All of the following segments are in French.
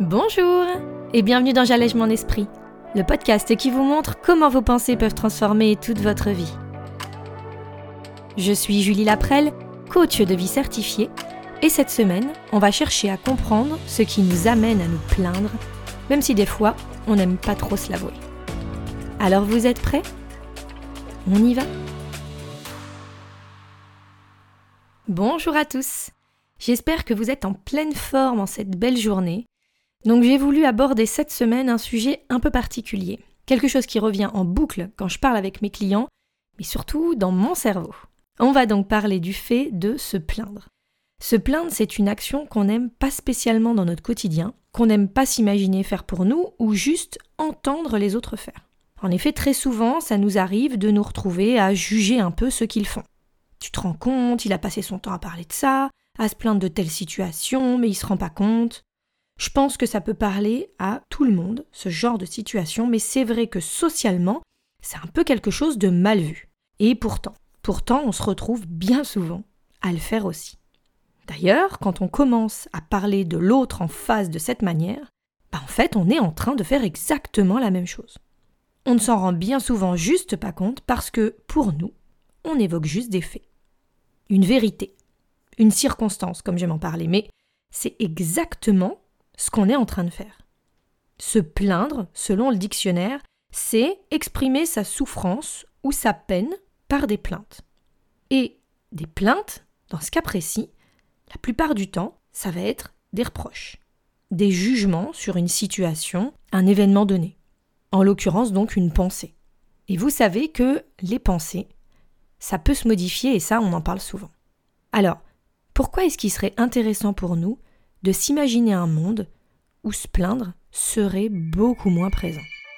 Bonjour et bienvenue dans J'allège mon esprit, le podcast qui vous montre comment vos pensées peuvent transformer toute votre vie. Je suis Julie Laprelle, coach de vie certifiée, et cette semaine, on va chercher à comprendre ce qui nous amène à nous plaindre, même si des fois, on n'aime pas trop se l'avouer. Alors vous êtes prêts ? On y va ? Bonjour à tous, j'espère que vous êtes en pleine forme en cette belle journée. Donc j'ai voulu aborder cette semaine un sujet un peu particulier, quelque chose qui revient en boucle quand je parle avec mes clients, mais surtout dans mon cerveau. On va donc parler du fait de se plaindre. Se plaindre, c'est une action qu'on n'aime pas spécialement dans notre quotidien, qu'on n'aime pas s'imaginer faire pour nous ou juste entendre les autres faire. En effet, très souvent, ça nous arrive de nous retrouver à juger un peu ce qu'ils font. Tu te rends compte, il a passé son temps à parler de ça, à se plaindre de telle situation, mais il se rend pas compte. Je pense que ça peut parler à tout le monde, ce genre de situation, mais c'est vrai que socialement, c'est un peu quelque chose de mal vu. Et pourtant, on se retrouve bien souvent à le faire aussi. D'ailleurs, quand on commence à parler de l'autre en face de cette manière, en fait, on est en train de faire exactement la même chose. On ne s'en rend bien souvent juste pas compte parce que, pour nous, on évoque juste des faits. Une vérité, une circonstance, comme j'aime en parler, mais c'est exactement ce qu'on est en train de faire. Se plaindre, selon le dictionnaire, c'est exprimer sa souffrance ou sa peine par des plaintes. Et des plaintes, dans ce cas précis, la plupart du temps, ça va être des reproches, des jugements sur une situation, un événement donné. En l'occurrence donc une pensée. Et vous savez que les pensées, ça peut se modifier et ça on en parle souvent. Alors, pourquoi est-ce qu'il serait intéressant pour nous de s'imaginer un monde où se plaindre serait beaucoup moins présent?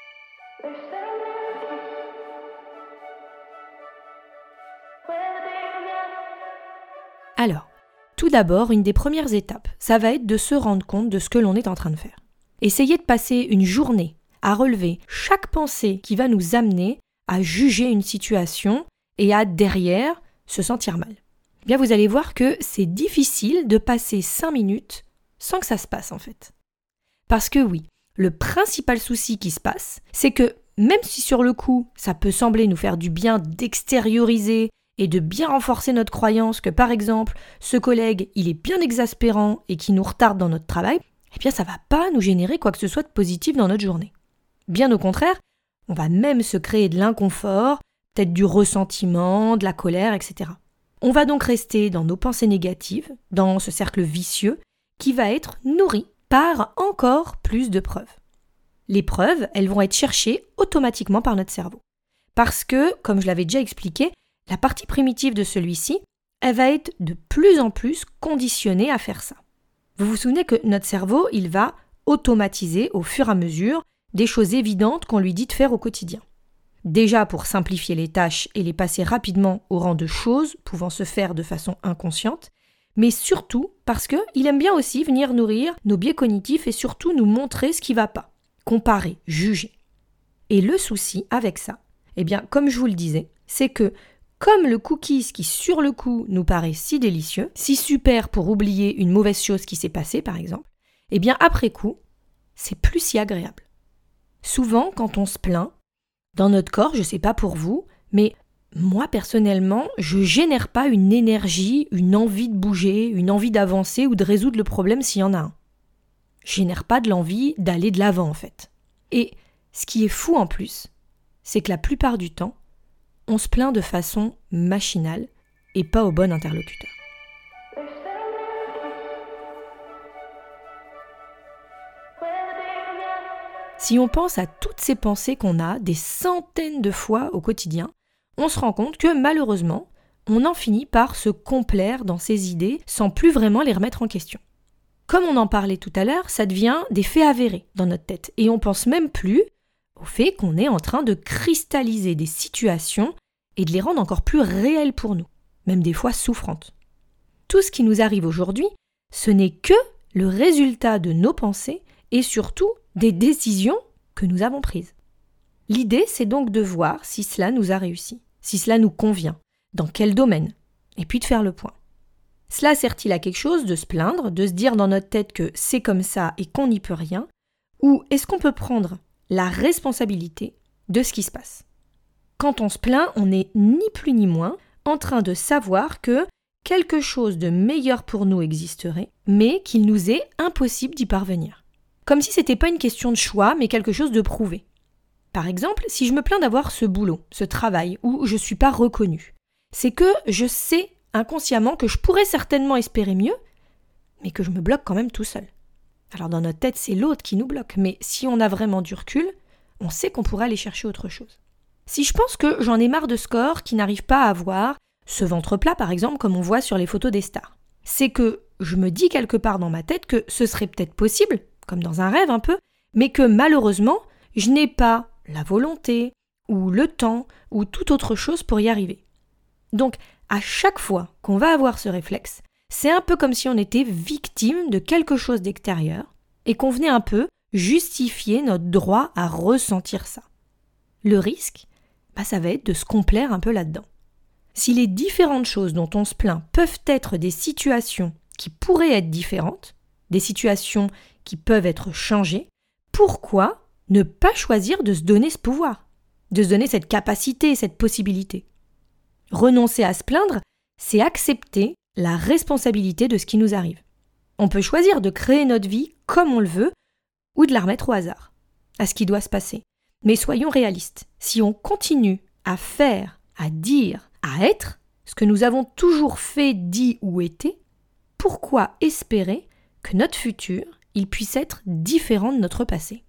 Alors, tout d'abord, une des premières étapes, ça va être de se rendre compte de ce que l'on est en train de faire. Essayez de passer une journée à relever chaque pensée qui va nous amener à juger une situation et à, derrière, se sentir mal. Eh bien, vous allez voir que c'est difficile de passer 5 minutes sans que ça se passe en fait. Parce que oui, le principal souci qui se passe, c'est que même si sur le coup, ça peut sembler nous faire du bien d'extérioriser et de bien renforcer notre croyance que par exemple, ce collègue, il est bien exaspérant et qui nous retarde dans notre travail, eh bien ça va pas nous générer quoi que ce soit de positif dans notre journée. Bien au contraire, on va même se créer de l'inconfort, peut-être du ressentiment, de la colère, etc. On va donc rester dans nos pensées négatives, dans ce cercle vicieux, qui va être nourri par encore plus de preuves. Les preuves, elles vont être cherchées automatiquement par notre cerveau. Parce que, comme je l'avais déjà expliqué, la partie primitive de celui-ci, elle va être de plus en plus conditionnée à faire ça. Vous vous souvenez que notre cerveau, il va automatiser au fur et à mesure des choses évidentes qu'on lui dit de faire au quotidien. Déjà pour simplifier les tâches et les passer rapidement au rang de choses pouvant se faire de façon inconsciente, mais surtout parce qu'il aime bien aussi venir nourrir nos biais cognitifs et surtout nous montrer ce qui ne va pas, comparer, juger. Et le souci avec ça, eh bien comme je vous le disais, c'est que comme le cookies qui sur le coup nous paraît si délicieux, si super pour oublier une mauvaise chose qui s'est passée par exemple, eh bien après coup, c'est plus si agréable. Souvent quand on se plaint, dans notre corps, je ne sais pas pour vous, mais moi, personnellement, je ne génère pas une énergie, une envie de bouger, une envie d'avancer ou de résoudre le problème s'il y en a un. Je ne génère pas de l'envie d'aller de l'avant, en fait. Et ce qui est fou en plus, c'est que la plupart du temps, on se plaint de façon machinale et pas au bon interlocuteur. Si on pense à toutes ces pensées qu'on a des centaines de fois au quotidien, on se rend compte que malheureusement, on en finit par se complaire dans ses idées sans plus vraiment les remettre en question. Comme on en parlait tout à l'heure, ça devient des faits avérés dans notre tête et on pense même plus au fait qu'on est en train de cristalliser des situations et de les rendre encore plus réelles pour nous, même des fois souffrantes. Tout ce qui nous arrive aujourd'hui, ce n'est que le résultat de nos pensées et surtout des décisions que nous avons prises. L'idée, c'est donc de voir si cela nous a réussi, si cela nous convient, dans quel domaine, et puis de faire le point. Cela sert-il à quelque chose de se plaindre, de se dire dans notre tête que c'est comme ça et qu'on n'y peut rien? Ou est-ce qu'on peut prendre la responsabilité de ce qui se passe? Quand on se plaint, on n'est ni plus ni moins en train de savoir que quelque chose de meilleur pour nous existerait, mais qu'il nous est impossible d'y parvenir. Comme si c'était pas une question de choix, mais quelque chose de prouvé. Par exemple, si je me plains d'avoir ce boulot, ce travail, où je suis pas reconnue, c'est que je sais inconsciemment que je pourrais certainement espérer mieux, mais que je me bloque quand même tout seul. Alors dans notre tête, c'est l'autre qui nous bloque, mais si on a vraiment du recul, on sait qu'on pourrait aller chercher autre chose. Si je pense que j'en ai marre de ce corps qui n'arrive pas à avoir ce ventre plat, par exemple, comme on voit sur les photos des stars, c'est que je me dis quelque part dans ma tête que ce serait peut-être possible, comme dans un rêve un peu, mais que malheureusement, je n'ai pas la volonté, ou le temps, ou toute autre chose pour y arriver. Donc, à chaque fois qu'on va avoir ce réflexe, c'est un peu comme si on était victime de quelque chose d'extérieur et qu'on venait un peu justifier notre droit à ressentir ça. Le risque, ça va être de se complaire un peu là-dedans. Si les différentes choses dont on se plaint peuvent être des situations qui pourraient être différentes, des situations qui peuvent être changées, pourquoi ne pas choisir de se donner ce pouvoir, de se donner cette capacité, cette possibilité? Renoncer à se plaindre, c'est accepter la responsabilité de ce qui nous arrive. On peut choisir de créer notre vie comme on le veut ou de la remettre au hasard, à ce qui doit se passer. Mais soyons réalistes, si on continue à faire, à dire, à être ce que nous avons toujours fait, dit ou été, pourquoi espérer que notre futur, il puisse être différent de notre passé?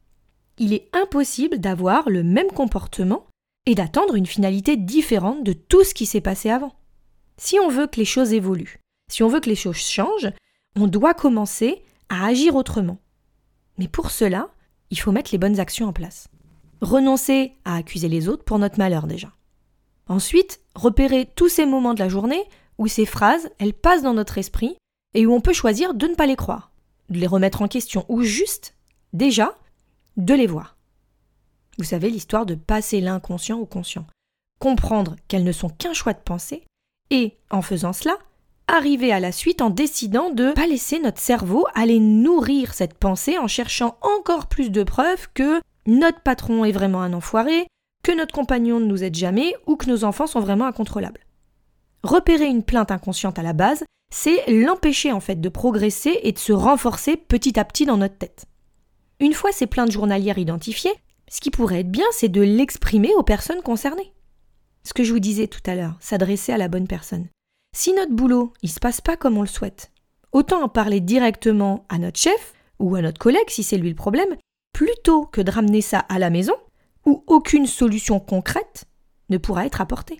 Il est impossible d'avoir le même comportement et d'attendre une finalité différente de tout ce qui s'est passé avant. Si on veut que les choses évoluent, si on veut que les choses changent, on doit commencer à agir autrement. Mais pour cela, il faut mettre les bonnes actions en place. Renoncer à accuser les autres pour notre malheur déjà. Ensuite, repérer tous ces moments de la journée où ces phrases, elles passent dans notre esprit et où on peut choisir de ne pas les croire, de les remettre en question ou juste, déjà, de les voir. Vous savez, l'histoire de passer l'inconscient au conscient. Comprendre qu'elles ne sont qu'un choix de pensée et, en faisant cela, arriver à la suite en décidant de ne pas laisser notre cerveau aller nourrir cette pensée en cherchant encore plus de preuves que notre patron est vraiment un enfoiré, que notre compagnon ne nous aide jamais ou que nos enfants sont vraiment incontrôlables. Repérer une plainte inconsciente à la base, c'est l'empêcher en fait de progresser et de se renforcer petit à petit dans notre tête. Une fois ces plaintes journalières identifiées, ce qui pourrait être bien, c'est de l'exprimer aux personnes concernées. Ce que je vous disais tout à l'heure, s'adresser à la bonne personne. Si notre boulot, il se passe pas comme on le souhaite, autant en parler directement à notre chef ou à notre collègue si c'est lui le problème, plutôt que de ramener ça à la maison où aucune solution concrète ne pourra être apportée.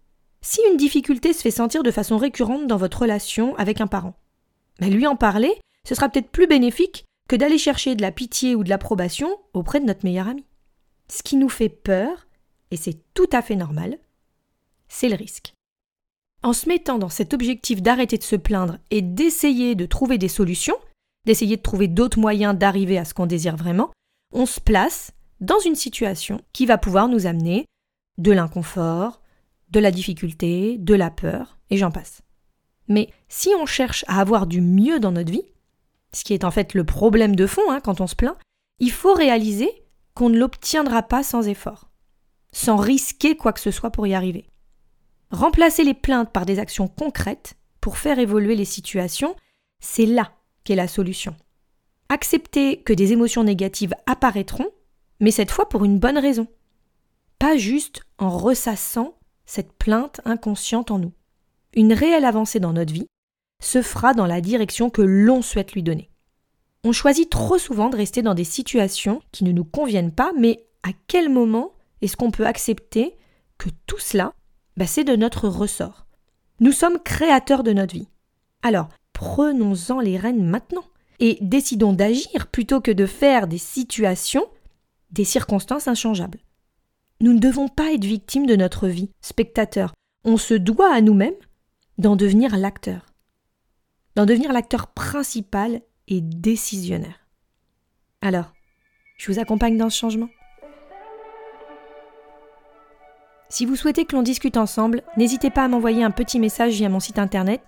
Si une difficulté se fait sentir de façon récurrente dans votre relation avec un parent, lui en parler, ce sera peut-être plus bénéfique que d'aller chercher de la pitié ou de l'approbation auprès de notre meilleur ami. Ce qui nous fait peur, et c'est tout à fait normal, c'est le risque. En se mettant dans cet objectif d'arrêter de se plaindre et d'essayer de trouver des solutions, d'essayer de trouver d'autres moyens d'arriver à ce qu'on désire vraiment, on se place dans une situation qui va pouvoir nous amener de l'inconfort, de la difficulté, de la peur, et j'en passe. Mais si on cherche à avoir du mieux dans notre vie, ce qui est en fait le problème de fond quand on se plaint, il faut réaliser qu'on ne l'obtiendra pas sans effort, sans risquer quoi que ce soit pour y arriver. Remplacer les plaintes par des actions concrètes pour faire évoluer les situations, c'est là qu'est la solution. Accepter que des émotions négatives apparaîtront, mais cette fois pour une bonne raison. Pas juste en ressassant cette plainte inconsciente en nous. Une réelle avancée dans notre vie se fera dans la direction que l'on souhaite lui donner. On choisit trop souvent de rester dans des situations qui ne nous conviennent pas, mais à quel moment est-ce qu'on peut accepter que tout cela, c'est de notre ressort? Nous sommes créateurs de notre vie. Alors, prenons-en les rênes maintenant et décidons d'agir plutôt que de faire des situations, des circonstances inchangeables. Nous ne devons pas être victimes de notre vie, spectateurs. On se doit à nous-mêmes d'en devenir l'acteur. D'en devenir l'acteur principal et décisionnaire. Alors, je vous accompagne dans ce changement. Si vous souhaitez que l'on discute ensemble, n'hésitez pas à m'envoyer un petit message via mon site internet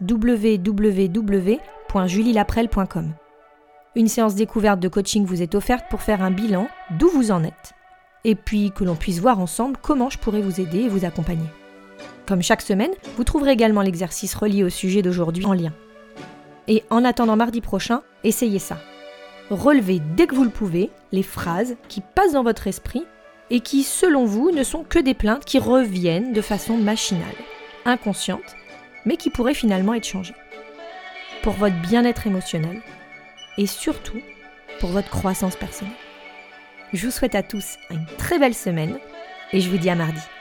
www.julielaprelle.com. Une séance découverte de coaching vous est offerte pour faire un bilan d'où vous en êtes. Et puis que l'on puisse voir ensemble comment je pourrais vous aider et vous accompagner. Comme chaque semaine, vous trouverez également l'exercice relié au sujet d'aujourd'hui en lien. Et en attendant mardi prochain, essayez ça. Relevez dès que vous le pouvez les phrases qui passent dans votre esprit et qui, selon vous, ne sont que des plaintes qui reviennent de façon machinale, inconsciente, mais qui pourraient finalement être changées. Pour votre bien-être émotionnel et surtout pour votre croissance personnelle. Je vous souhaite à tous une très belle semaine et je vous dis à mardi.